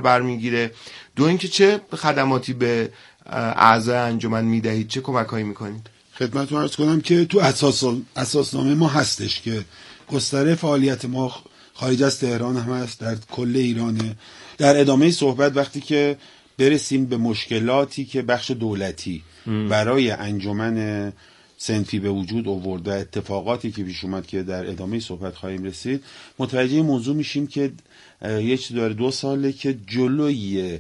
برمیگیره؟ دو اینکه چه خدماتی به اعضای انجمن میدهید، چه کمک‌هایی میکنید؟ خدمتتون عرض کنم که تو اساسنامه ما هستش که گستره فعالیت ما خارج از تهران هم هست، در کل ایرانه. در ادامه صحبت وقتی که برسیم به مشکلاتی که بخش دولتی برای انجمن صنفی به وجود آورد و اتفاقاتی که پیش اومد که در ادامه صحبت خواهیم رسید، متوجه موضوع میشیم که یه چیز داره 2 ساله که جلوی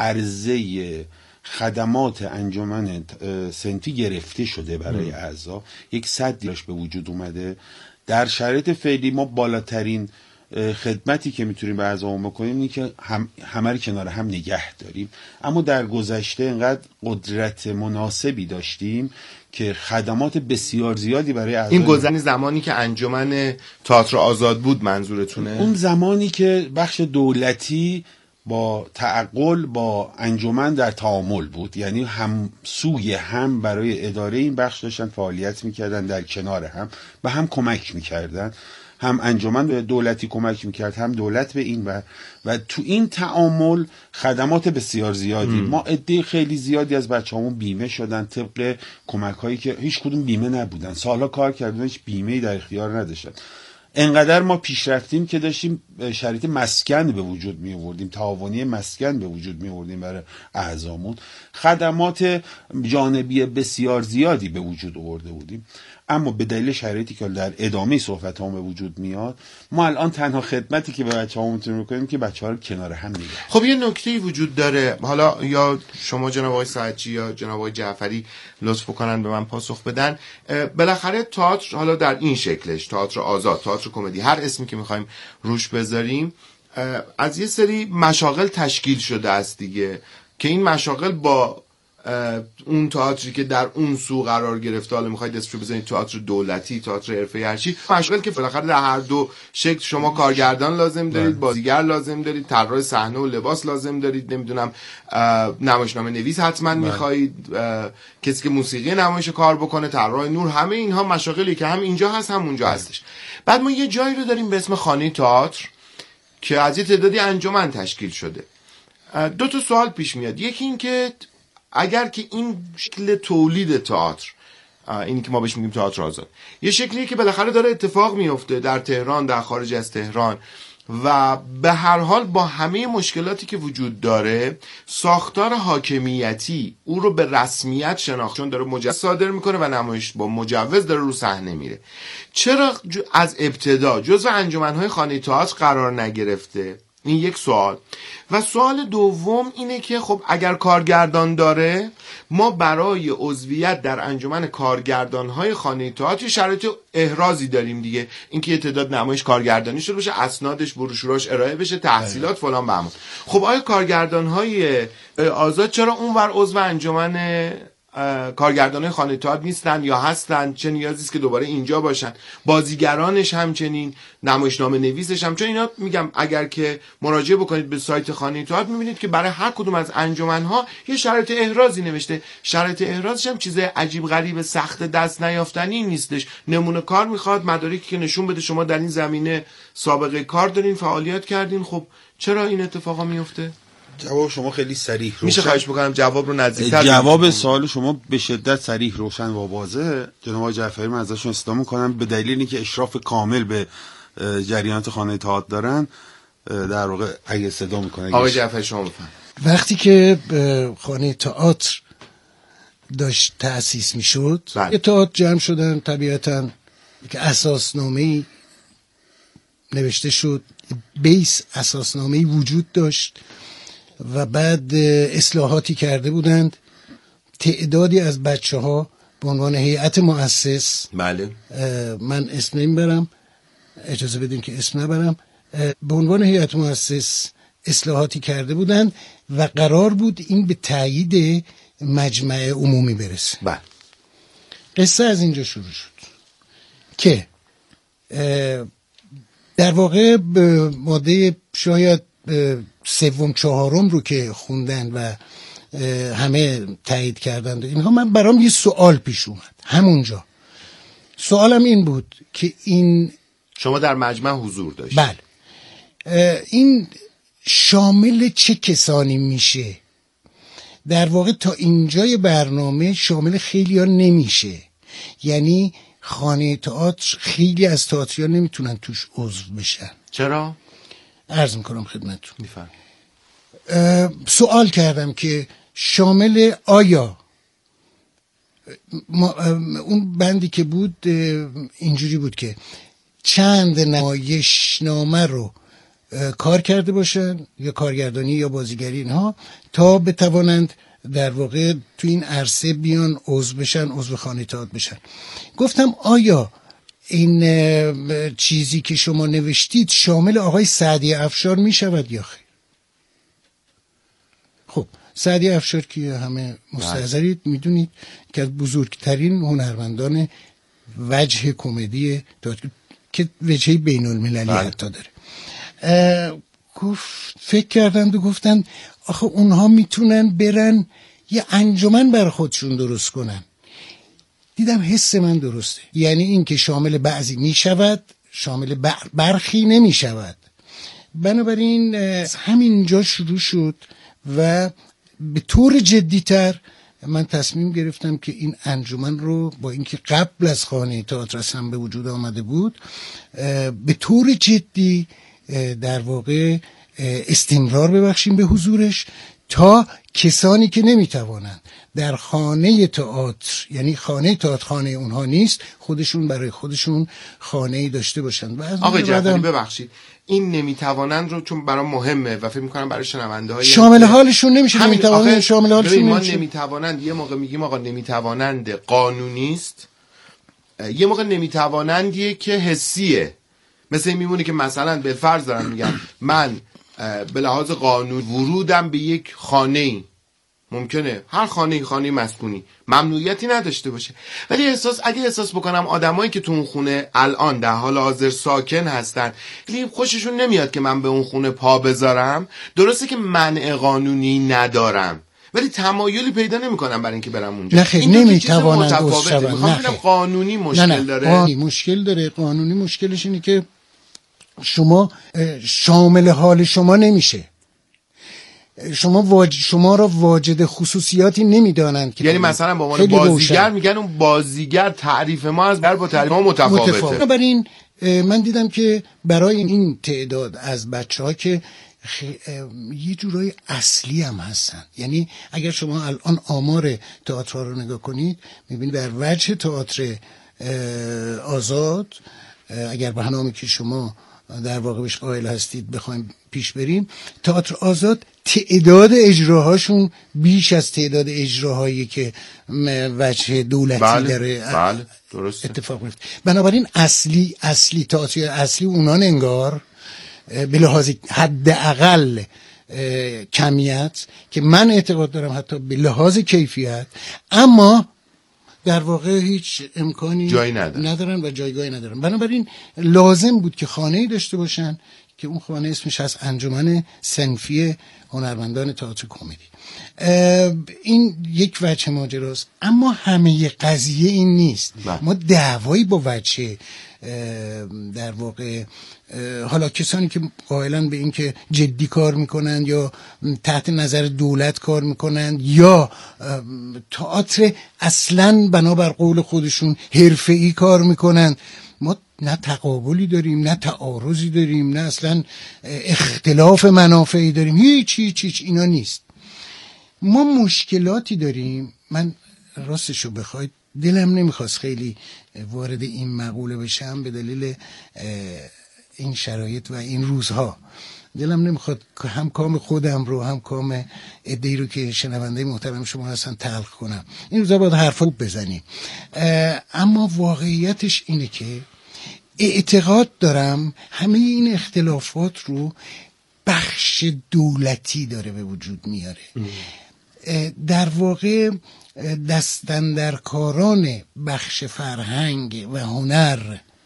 عرضه خدمات انجمن صنفی گرفته شده برای اعضا، یک سدش به وجود اومده. در شرایط فعلی ما بالاترین خدمتی که میتونیم به اعضامون بکنیم اینه که همه رو کنار هم نگه داریم، اما در گذشته اینقدر قدرت مناسبی داشتیم که خدمات بسیار زیادی برای اعضا. این گذشته زمانی که انجمن تئاتر آزاد بود منظورتونه؟ اون زمانی که بخش دولتی با تعقل با انجمن در تعامل بود، یعنی هم سوی هم برای اداره این بخش داشتن فعالیت میکردن، در کنار هم و هم کمک میکردن، هم انجمن به دولتی کمک میکرد هم دولت به این و تو این تعامل خدمات بسیار زیادی ما عده خیلی زیادی از بچه‌هامون بیمه شدن طبق کمک هایی که هیچ کدوم بیمه نبودن، سالها کار کردن هیچ بیمه‌ای در اختیار نداشتن. انقدر ما پیش رفتیم که داشتیم شرایط مسکن به وجود می آوردیم، تعاونی مسکن به وجود می آوردیم برای اعضامون، خدمات جانبی بسیار زیادی به وجود آورده بودیم. اما به دلیل شرایطی که در ادامه صحبت هم به وجود میاد، ما الان تنها خدمتی که به بچه‌ها میتونیم بکنیم که بچه‌ها رو کنار هم نگه. خب یه نکته‌ای وجود داره، حالا یا شما جناب آقای ساعدچی یا جناب آقای جعفری لطف کنن به من پاسخ بدن. بالاخره تئاتر حالا در این شکلش، تئاتر آزاد، تئاتر کمدی، هر اسمی که می‌خوایم روش بذاریم، از یه سری مشاغل تشکیل شده است دیگه، که این مشاغل با اون تئاتری که در اون سو قرار گرفته، حالا میخواید اسمشو بزنید تئاتر دولتی، تئاتر حرفه‌ای، هر چی، مشاغل که بالاخره در هر دو شکل شما کارگردان لازم دارید، بازیگر لازم دارید، طراح صحنه و لباس لازم دارید، نمیدونم نمایشنامه نویس حتما میخواید، کسی که موسیقی نمایش کار بکنه، طراح نور، همه اینها مشاغلی که هم اینجا هست هم اونجا هستش. بعد ما یه جایی رو داریم به اسم خانه تئاتر که از یه تعدادی انجمن تشکیل شده. 2 تا سوال پیش میاد. یکی این که اگر که این شکل تولید تئاتر، اینی که ما بهش میگیم تئاتر آزاد، یه شکلیه که بالاخره داره اتفاق میفته در تهران، در خارج از تهران، و به هر حال با همه مشکلاتی که وجود داره، ساختار حاکمیتی او رو به رسمیت شناخت، چون داره مجوز صادر میکنه و نمایش با مجوز داره رو صحنه میره، چرا از ابتدا جزو انجمنهای خانه تئاتر قرار نگرفته؟ این یک سوال. و سوال دوم اینه که خب اگر کارگردان داره، ما برای عضویت در انجمن کارگردان‌های خانه تئاتر شرایط احرازی داریم دیگه، اینکه یه تعداد نمایش کارگردانی شده باشه، اسنادش بروشوراش ارائه بشه، تحصیلات فلان بهمان. خب آیا کارگردان‌های آزاد چرا اونور عضو انجمن کارگردانای خانه تئاتر نیستن یا هستن؟ چه نیازی است که دوباره اینجا باشن؟ بازیگرانش همچنین، نمایشنامه نویسش هم، چون اینا میگم اگر که مراجعه بکنید به سایت خانه تئاتر میبینید که برای هر کدوم از انجمنها یه شرایط احرازی نوشته. شرایط احرازش هم چیز عجیب غریب سخت دست نیافتنی نیستش، نمونه کار میخواد، مدارکی که نشون بده شما در این زمینه سابقه کار دارین، فعالیت کردین. خب چرا این اتفاقا میفته؟ جواب شما خیلی صریح روشن. میشه خواهش بکنم جواب رو نزدیک‌تر؟ جواب سوال شما به شدت صریح روشن و واضحه. جناب آقای جعفری من ازشون استفاده می‌کنم به دلیل اینکه اشراف کامل به جریانات خانه تئاتر دارن، در واقع اگه صدا می‌کنه. آقای جعفری شما بفرمایید. وقتی که خانه تئاتر داشت تأسیس میشد، تئاتر جمع شدن، طبیعتاً که اساسنامه‌ای نوشته شد، بیس اساسنامه‌ای وجود داشت و بعد اصلاحاتی کرده بودند. تعدادی از بچه‌ها به عنوان هیئت مؤسس، بله من اسم نمیبرم، اجازه بدین که اسم نبرم، به عنوان هیئت مؤسس اصلاحاتی کرده بودند و قرار بود این به تایید مجمع عمومی برسه. بله. قصه از اینجا شروع شد که در واقع ماده شاید 3 4 رو که خوندن و همه تایید کردند اینها، من برام یه سوال پیش اومد همونجا. سوالم این بود که این شما در مجمع حضور داشتید؟ بله. این شامل چه کسانی میشه؟ در واقع تا اینجای برنامه شامل خیلی ها نمیشه. یعنی خانه تئاتر خیلی از تئاتریا نمیتونن توش عضو بشن. چرا؟ عرض میکنم خدمتتون. میفهم. سوال کردم که شامل آیا اون بندی که بود اینجوری بود که چند نمایشنامه رو کار کرده باشن یا کارگردانی یا بازیگری اینها تا بتوانند در واقع تو این عرصه بیان عضو بشن، عضو خانه تئاتر بشن. گفتم آیا این چیزی که شما نوشتید شامل آقای سعدی افشار می شود یا خیر؟ خب سعدی افشار که همه مستحضرید میدونید که از بزرگترین هنرمندان وجه کمدی که وجهی بین المللی حتی داره. فکر کردند و گفتند آخه اونها میتونن برن یه انجمن بر خودشون درست کنن. دیدم حس من درسته، یعنی این که شامل بعضی میشود شامل برخی نمیشود. بنابراین همینجا شروع شد و به طور جدیتر من تصمیم گرفتم که این انجمن رو با اینکه قبل از خانه تئاتر هم به وجود آمده بود به طور جدی در واقع استمرار ببخشیم به حضورش تا کسانی که نمیتوانند در خانه تئاتر، یعنی خانه تئاتر خانه اونها نیست، خودشون برای خودشون خانه‌ای داشته باشند. آقای جعفری ببخشید این نمیتوانند رو چون برام مهمه و فکر می‌کنم برای شنونده‌های شامل حالشون نمیشه. نمیتوانند شامل حالشون ما نمیشه. نمیتوانند یه موقع میگیم آقا نمیتوانند قانونی است، یه موقع نمیتوانندیه که حسیه. مثل این میمونه که مثلا به فرض دارم میگم من به لحاظ قانون ورودم به یک خانه‌ای ممکنه هر خانه مسکونی ممنوعیتی نداشته باشه، ولی اگه احساس بکنم آدمایی که تو اون خونه الان در حال حاضر ساکن هستن خوششون نمیاد که من به اون خونه پا بذارم، درسته که منع قانونی ندارم ولی تمایلی پیدا نمیکنم برای اینکه برم اونجا. نه خیلی نمیتوانند عضو شوند. میخوام ببینم قانونی مشکل داره. مشکل داره. قانونی مشکلش اینه که شما شامل حال شما نمیشه. شما را واجد خصوصیاتی نمیدانند که یعنی مثلا با عنوان بازیگر میگن اون بازیگر تعریف ما از با تعریف ما متفاوته. بنابراین من دیدم که برای این تعداد از بچه‌ها که یه جورای اصلی هم هستن، یعنی اگر شما الان آمار تئاتر رو نگاه کنید میبینید در وجه تئاتر آزاد اگر برنامه‌ای که شما در واقع بهش قائل هستید بخوایم پیش بریم، تئاتر آزاد تعداد اجراهاشون بیش از تعداد اجراهایی که وجه دولتی داره. بله درسته. اتفاق میفته. بنابراین اصلی تئاتر اصلی اونان انگار به لحاظ حداقل کمیت که من اعتقاد دارم حتی به لحاظ کیفیت، اما در واقع هیچ امکانی ندارن و جایگاهی ندارن. بنابراین لازم بود که خانه‌ای داشته باشن که اون خانه اسمش از انجمن صنفی هنرمندان تئاتر کمدی. این یک وجه ماجراست، اما همه قضیه این نیست. ما دعوایی با وجه در واقع حالا کسانی که قائلن به این که جدی کار میکنند یا تحت نظر دولت کار میکنند یا تئاتر اصلاً بنابر قول خودشون حرفه‌ای کار میکنند، ما نه تقابلی داریم نه تعارضی داریم نه اصلاً اختلاف منافعی داریم، هیچ اینا نیست. ما مشکلاتی داریم. من راستشو بخواید دلم نمیخواست خیلی وارد این مقوله بشم به دلیل این شرایط و این روزها. دلم نمیخواد هم کام خودم رو هم کام عده‌ای رو که شنونده محترم شما هستن تلخ کنم. این روزها باید حرفا بزنیم، اما واقعیتش اینه که اعتقاد دارم همه این اختلافات رو بخش دولتی داره به وجود میاره. در واقع دستاندرکاران بخش فرهنگ و هنر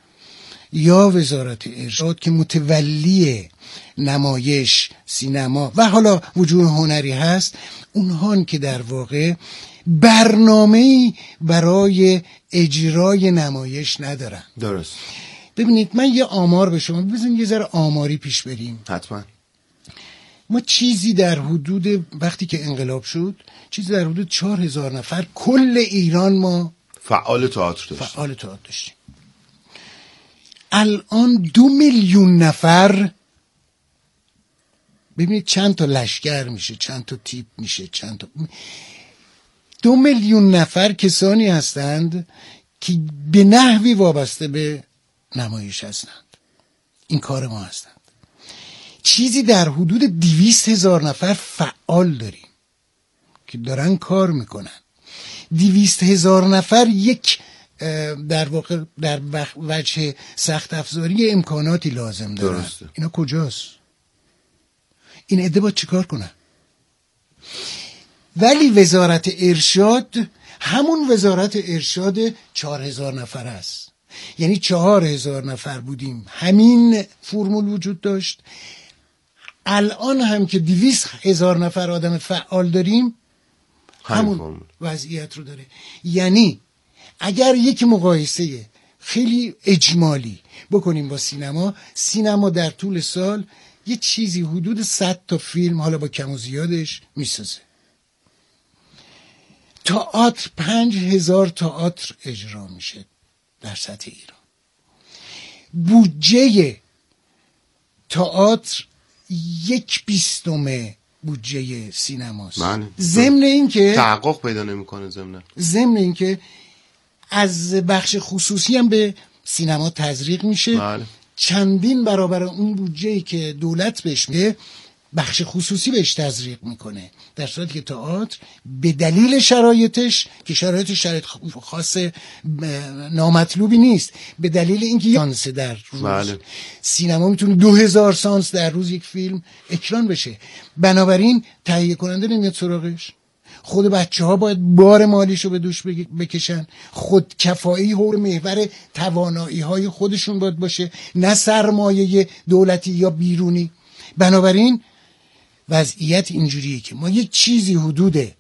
یا وزارت ارشاد که متولی نمایش، سینما و حالا وجوه هنری هست، اونهان که در واقع برنامه‌ای برای اجرای نمایش ندارن. درست. ببینید من یه آمار به شما بزنید، یه ذره آماری پیش بریم. حتما. ما چیزی در حدود وقتی که انقلاب شد چیزی در حدود 4000 نفر کل ایران ما فعال تئاتر داشتیم. الان 2 میلیون نفر، ببینید چند تا لشکر میشه، چند تا تیپ میشه، 2 میلیون نفر کسانی هستند که به نحوی وابسته به نمایش هستند. این کار ما هستند. چیزی در حدود 200,000 نفر فعال داریم که دارن کار میکنن. 200,000 نفر یک در واقع در وجه سخت افزاری امکاناتی لازم دارن. درسته. اینا کجاست؟ این عده باید چیکار کنن؟ ولی وزارت ارشاد همون وزارت ارشاد 4,000 نفر است. یعنی 4,000 نفر بودیم، همین فرمول وجود داشت. الان هم که 200,000 نفر آدم فعال داریم همون وضعیت رو داره. یعنی اگر یک مقایسه خیلی اجمالی بکنیم با سینما در طول سال یه چیزی حدود 100 تا فیلم، حالا با کم و زیادش، میسازه. تئاتر 5,000 تئاتر اجرا میشه در سطح ایران. بودجه تئاتر 1/20 بودجه سینماست. ضمن اینکه تحقق پیدا نمیکنه، ضمن اینکه از بخش خصوصی هم به سینما تزریق میشه. چندین برابر اون بودجه‌ای که دولت بهش میده بخش خصوصی بهش تزریق میکنه، در صورتی که تئاتر به دلیل شرایطش که شرایط خاص نامطلوبی نیست، به دلیل اینکه سانس در روز سینما میتونه 2000 سانس در روز یک فیلم اکران بشه، بنابراین تهیه کننده نمیاد سراغش. خود بچه ها باید بار مالیشو به دوش بکشن، خود کفایی حول محور توانایی های خودشون باید باشه، نه سرمایه دولتی یا بیرونی. بنابراین وضعیت اینجوریه که ما یک چیزی حدود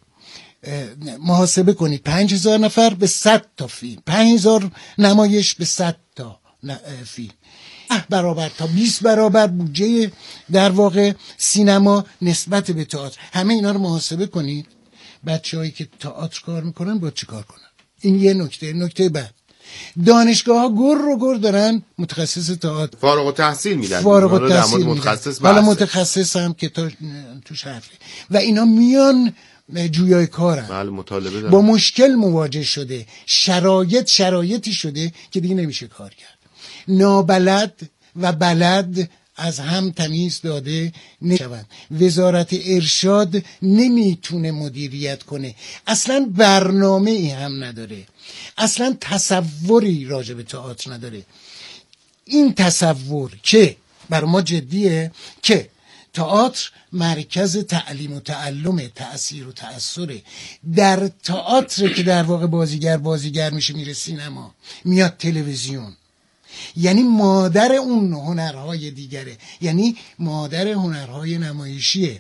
محاسبه کنید 5,000 نفر به 100 تا فیلم، 5,000 نمایش به 100 تا فیلم، 10 برابر تا 20 برابر بودجه در واقع سینما نسبت به تئاتر. همه اینا رو محاسبه کنید. بچه‌هایی که تئاتر کار میکنن باید چی کار کنن؟ این یه نکته بعد دانشگاه ها گر دارن متخصص تئاتر فارغ التحصیل میدن، حالا متخصص هم که توش حرفه و اینا میان جویای کارن. مطالبه دارن. با مشکل مواجه شده، شرایطی شده که دیگه نمیشه کار کرد. نابلد و بلد از هم تمیز داده نشوند. وزارت ارشاد نمیتونه مدیریت کنه، اصلا برنامه ای هم نداره، اصلا تصوری راجع به تئاتر نداره. این تصور که بر ما جدیه که تئاتر مرکز تعلیم و تعلم، تأثیر و تأثره. در تئاتر که در واقع بازیگر میشه، میره سینما، میاد تلویزیون، یعنی مادر اون هنرهای دیگره، یعنی مادر هنرهای نمایشیه.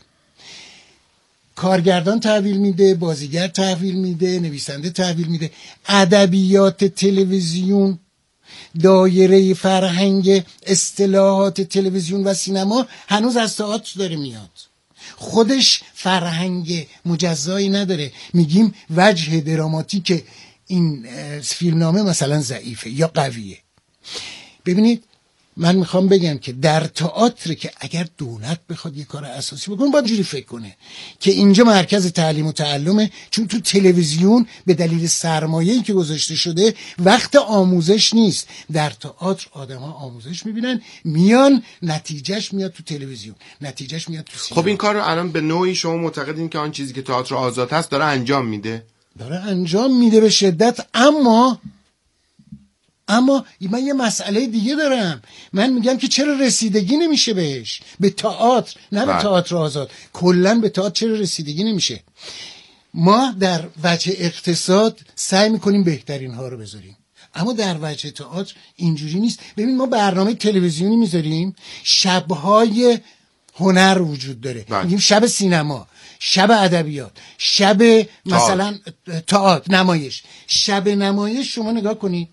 کارگردان تحویل میده، بازیگر تحویل میده، نویسنده تحویل میده. ادبیات تلویزیون، دایره فرهنگ اصطلاحات تلویزیون و سینما هنوز از تئاتر داره میاد. خودش فرهنگ مجزایی نداره. میگیم وجه دراماتیک این فیلمنامه مثلا ضعیفه یا قویه. ببینید من میخوام بگم که در تئاتر که اگر دولت بخواد یه کار اساسی بکنه باید جوری فکر کنه که اینجا مرکز تعلیم و تعلمه، چون تو تلویزیون به دلیل سرمایه‌ای که گذاشته شده وقت آموزش نیست. در تئاتر آدم‌ها آموزش میبینن، میان نتیجهش میاد تو تلویزیون، نتیجهش میاد تو سینما. خب این کار رو الان به نوعی شما معتقدین که آن چیزی که تئاتر آزاد هست داره انجام میده به شدت. اما من یه مسئله دیگه دارم. من میگم که چرا رسیدگی نمیشه بهش، به تئاتر، نه به تئاتر آزاد، کلا به تئاتر چرا رسیدگی نمیشه؟ ما در وجه اقتصاد سعی میکنیم بهترین ها رو بذاریم، اما در وجه تئاتر اینجوری نیست. ببین ما برنامه تلویزیونی میذاریم، شبهای هنر وجود داره، میگیم شب سینما، شب ادبیات، شب مثلا تئاتر، نمایش. شب نمایش شما نگاه کنید،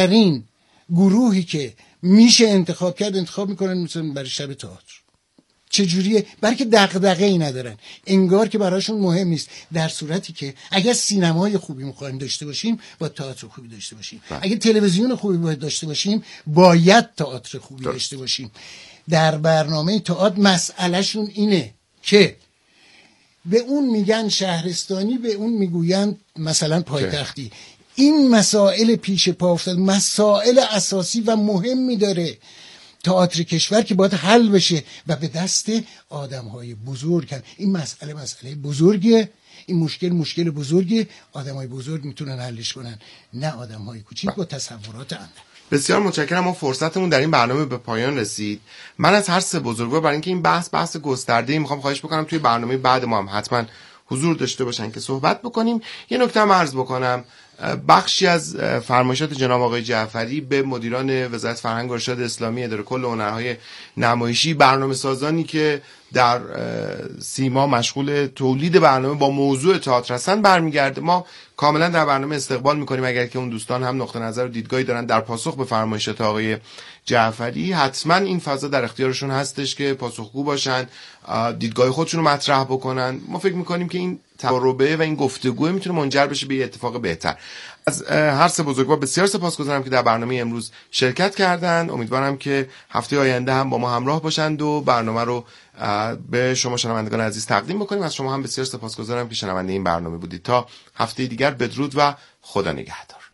ضعیفترین گروهی که میشه انتخاب کرد انتخاب میکنن مثلا برای شب تئاتر. چجوریه؟ برای که دغدغه ای ندارن، انگار که براشون مهم نیست، در صورتی که اگر سینمای خوبی میخوایم داشته باشیم با تئاتر خوبی داشته باشیم، اگر تلویزیون خوبی باید داشته باشیم باید تئاتر خوبی داشته باشیم. در برنامه تئاتر مسئلهشون اینه که به اون میگن شهرستانی، به اون میگوین مثلا پایتختی. این مسائل پیش پا افتاد، مسائل اساسی و مهمی داره تئاتر کشور که باید حل بشه و به دست آدم‌های بزرگ. این مسئله بزرگه، این مشکل بزرگه، آدم‌های بزرگ میتونن حلش کنن، نه آدم‌های کوچیک با تصورات اندک. بسیار متشکرم. ما فرصتمون در این برنامه به پایان رسید. من از هر سه بزرگوار برای اینکه این بحث گسترده‌ای میخوام خواهش بکنم توی برنامه بعد ما هم حتما حضور داشته باشن که صحبت بکنیم. یه نکته هم عرض بکنم، بخشی از فرمایشات جناب آقای جعفری به مدیران وزارت فرهنگ و ارشاد اسلامی، اداره کل هنرهای نمایشی، برنامه سازانی که در سیما مشغول تولید برنامه با موضوع تئاتر هستن برمیگرده. ما کاملا در برنامه استقبال میکنیم اگر که اون دوستان هم نقطه نظر و دیدگاهی دارن در پاسخ به فرمایشات آقای جعفری. حتما این فضا در اختیارشون هستش که پاسخگو باشن، دیدگاه خودشون رو مطرح بکنن. ما فکر میکنیم که این تجربه و این گفتگو میتونه منجر بشه به اتفاق بهتر. از هر سه بزرگوار بسیار سپاسگزارم که در برنامه امروز شرکت کردند. امیدوارم که هفته آینده هم با ما همراه باشند و برنامه رو به شما شنوندگان عزیز تقدیم بکنیم. از شما هم بسیار سپاسگزارم که شنونده این برنامه بودید. تا هفته دیگر بدرود و خدا نگهدار.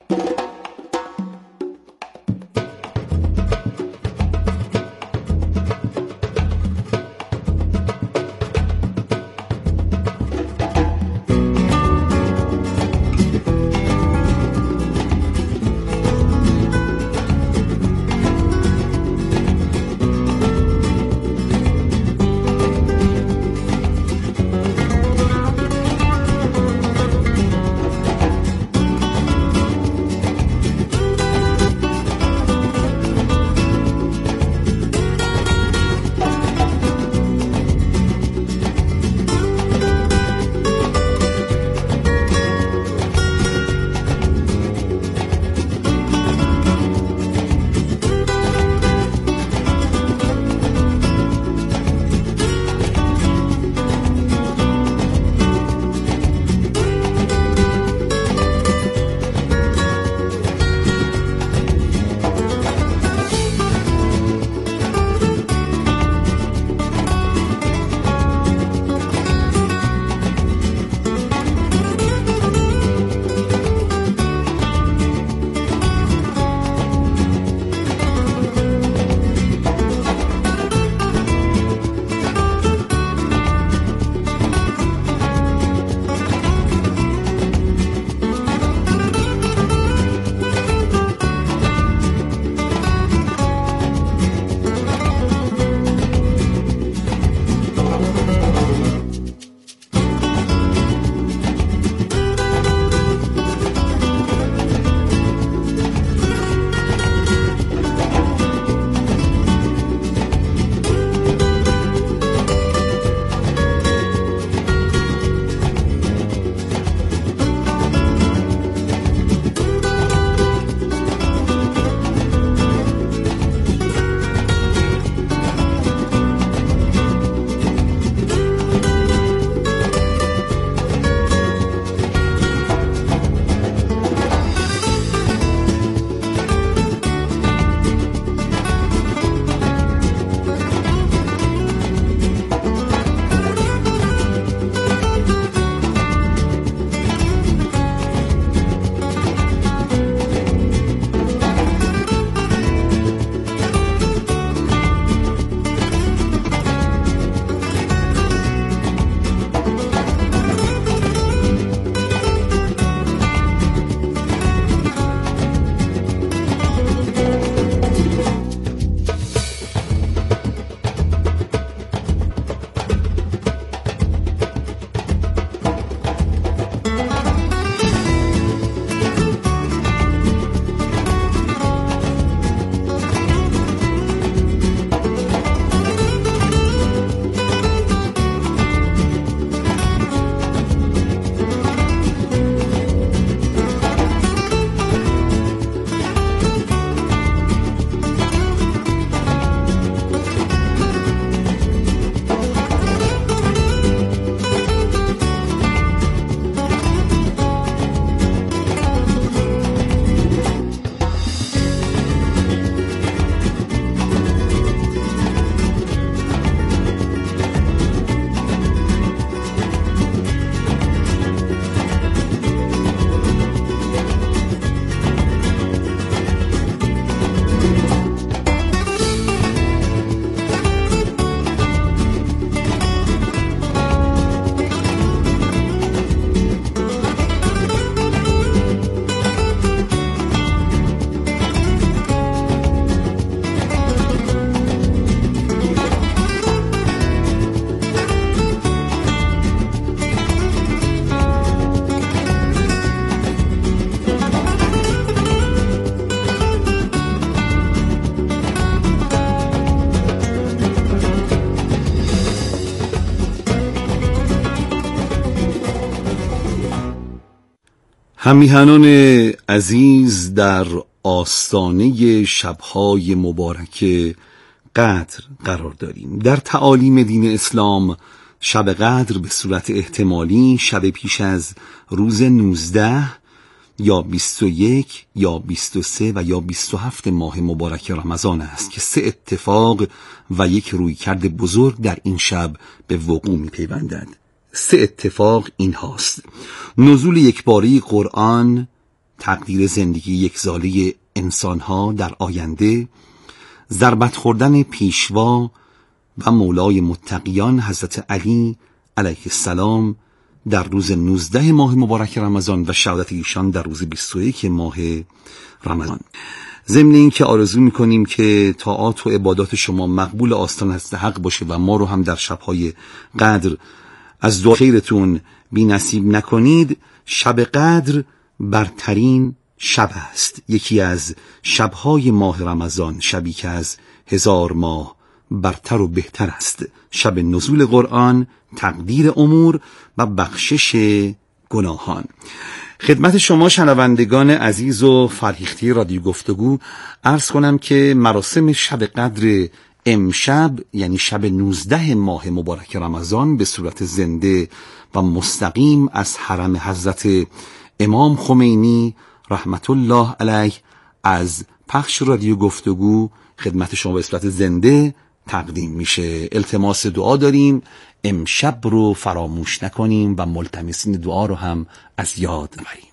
هم‌میهنان عزیز، در آستانه شب‌های مبارک قدر قرار داریم. در تعالیم دین اسلام شب قدر به صورت احتمالی شب پیش از روز 19 یا 21 یا 23 و یا 27 ماه مبارک رمضان است که 3 اتفاق و یک رویکرد بزرگ در این شب به وقوع می پیوندند. 3 اتفاق این هاست: نزول یکباره قرآن، تقدیر زندگی یکساله انسانها در آینده، ضربت خوردن پیشوا و مولای متقیان حضرت علی علیه السلام در روز 19 ماه مبارک رمضان و شهادت ایشان در روز 21 ماه رمضان. ضمن این که آرزو میکنیم که طاعات و عبادات شما مقبول آستان حضرت حق باشه و ما رو هم در شبهای قدر از دعا خیرتون بی نصیب نکنید. شب قدر برترین شب است، یکی از شبهای ماه رمضان، شبی که از 1000 ماه برتر و بهتر است. شب نزول قرآن، تقدیر امور و بخشش گناهان. خدمت شما شنوندگان عزیز و فرهیخته رادیو گفتگو عرض کنم که مراسم شب قدر امشب، یعنی شب 19 ماه مبارک رمضان، به صورت زنده و مستقیم از حرم حضرت امام خمینی رحمت الله علیه از پخش رادیو گفتگو خدمت شما به صورت زنده تقدیم میشه. التماس دعا داریم، امشب رو فراموش نکنیم و ملتمسین دعا رو هم از یاد نبریم.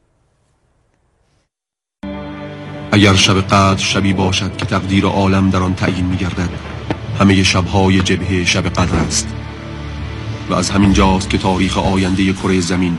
اگر شب قدر شبی باشد که تقدیر عالم در آن تعیین می‌گردد، همه شب‌های جبهه شب قدر است و از همین جاست که تاریخ آینده کره زمین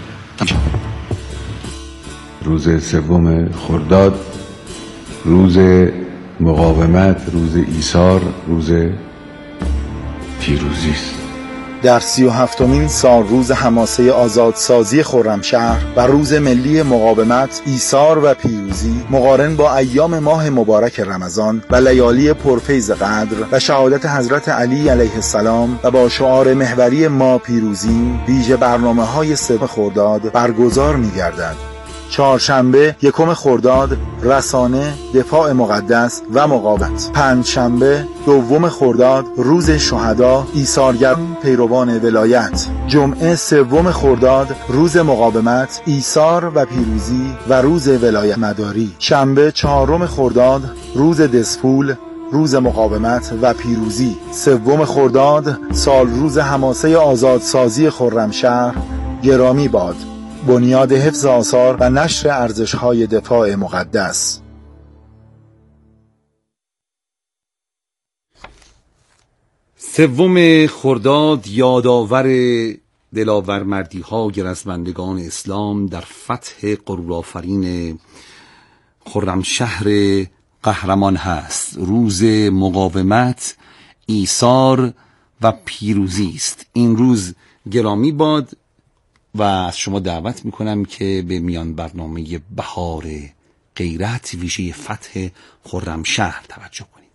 روز 3 خرداد، روز مقاومت، روز ایثار، روز پیروزی است. در 37مین سال روز حماسه آزادسازی خرمشهر و روز ملی مقاومت، ایثار و پیروزی، مقارن با ایام ماه مبارک رمضان و لیالی پرفیض قدر و شهادت حضرت علی علیه السلام و با شعار محوری ما پیروزیم، ویژه برنامه‌های 3 خرداد برگزار می‌گردد. چهارشنبه 1 خرداد، رسانه، دفاع مقدس و مقاومت. پنجشنبه 2 خرداد، روز شهدا، ایثارگران پیروان ولایت. جمعه 3 خرداد، روز مقاومت، ایثار و پیروزی و روز ولایت مداری. شنبه 4 خرداد، روز دسفول، روز مقاومت و پیروزی. 3 خرداد، سال روز حماسه آزادسازی خرمشهر. گرامی باد بنیاد حفظ آثار و نشر ارزش‌های دفاع مقدس. سوم خرداد یادآور دلاورمردی‌های رزمندگان اسلام در فتح غرورآفرین خرمشهر قهرمان هست. روز مقاومت، ایثار و پیروزی است. این روز گرامی باد و از شما دعوت میکنم که به میان برنامه بهار غیرت ویژه فتح خرمشهر توجه کنید.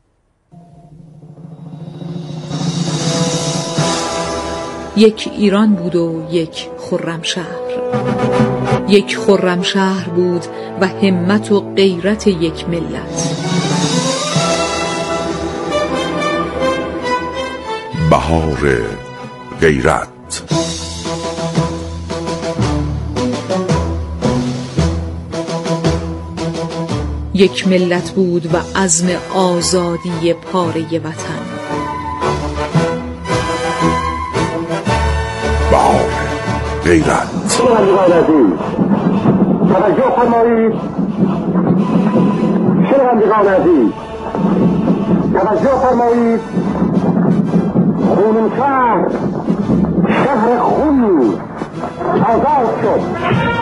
یک ایران بود و یک خرمشهر، یک خرمشهر بود و همت و غیرت یک ملت. بهار غیرت. یک ملت بود و عزم آزادی پاره وطن. بهار غیرت. توجه فرمایید. شنوندگان عزیز، توجه فرمایید. خرمشهر، شهر خونی آزاد شد.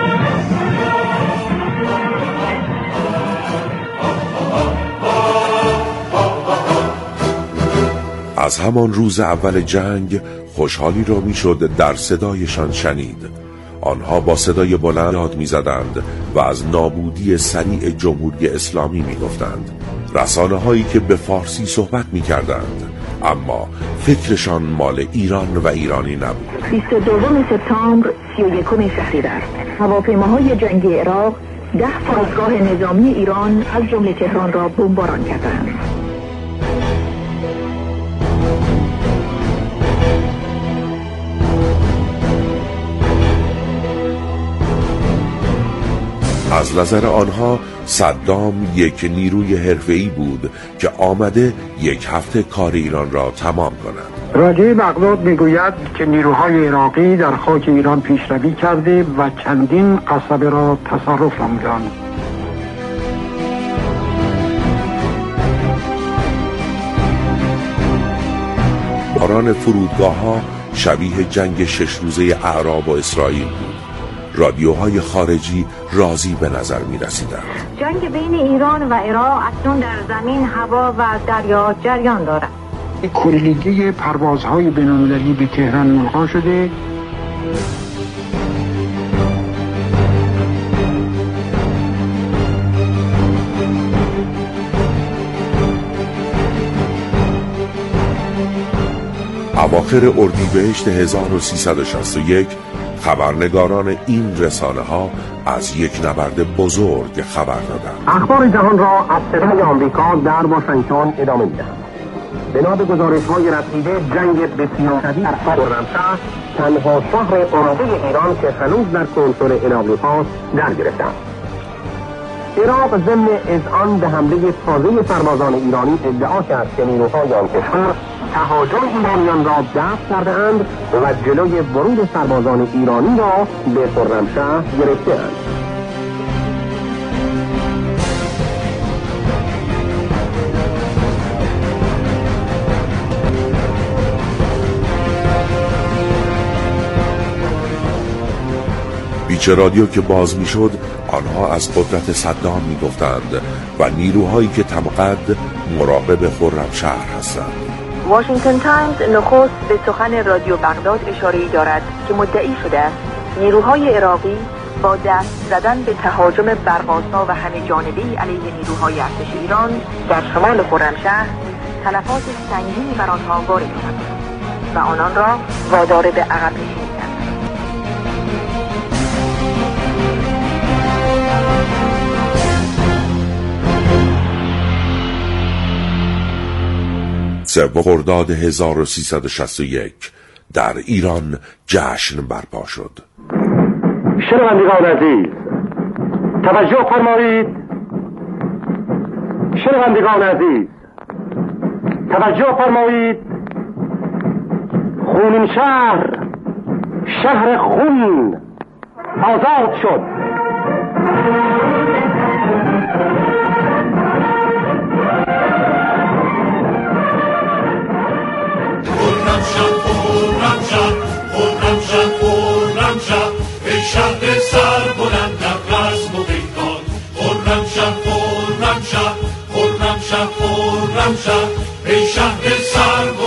از همان روز اول جنگ خوشحالی را میشد در صدایشان شنید. آنها با صدای بلند یاد می‌زدند و از نابودی سریع جمهوری اسلامی می‌گفتند. رسانه‌هایی که به فارسی صحبت می‌کردند، اما فکرشان مال ایران و ایرانی نبود. 22 سپتامبر 31 شهریور. هواپیماهای جنگی عراق 10 فرودگاه نظامی ایران از جمله تهران را بمباران کردند. از نظر آنها صدام یک نیروی حرفه‌ای بود که آمده یک هفته کار ایران را تمام کند. راجع بغداد میگوید که نیروهای عراقی در خاک ایران پیشروی کرده و چندین قصبه را تصرف نمودند. باران فرودگاه‌ها شبیه جنگ 6 روزه اعراب و اسرائیل بود. رادیوهای خارجی راضی به نظر می رسیدند. جنگ بین ایران و عراق اکنون در زمین، هوا و دریا جریان دارد. کلیگی پروازهای بین‌المللی به تهران ملغا شده. اواخر اردیبهشت 1361 خبرنگاران این رسانه ها از یک نبرد بزرگ خبر دادند. اخبار جهان را از صدای آمریکا در واشنگتن ادامه می‌دهند. بنا به گزارش‌های رسیده، جنگ بسیار شدید در خرمشهر، تنها شهر عراقی ایران که هنوز در کنترل آمریکاست، در گرفته است. عراق ضمن اذعان به حمله تازه سربازان ایرانی ادعا کرد که نیروهای آن کشور تهاجم ایرانیان را دفع کرده‌اند و جلوی ورود سربازان ایرانی را به خرمشهر گرفته‌اند. پیچ رادیو که باز میشد، آنها از قدرت صدام میگفتند و نیروهایی که تمقد مراقب خرمشهر هستند. واشنگتن تایمز نخست به سخن رادیو بغداد اشاره‌ای دارد که مدعی شده است نیروهای عراقی با دست زدن به تهاجم برق‌آسا و همه جانبه‌ای علیه نیروهای ارتش ایران در شمال خرمشهر تلفات سنگینی بر آنها وارد شد و آنان را وادار به عقب نشینی کرد. سوم خرداد 1361 در ایران جشن برپا شد. شنوندگان عزیز، توجه فرمایید. شنوندگان عزیز، توجه فرمایید. خونین شهر، شهر خون، آزاد شد. ای شهر سر بلند در رزم و پیکار، خرمشهر، ای شهر سر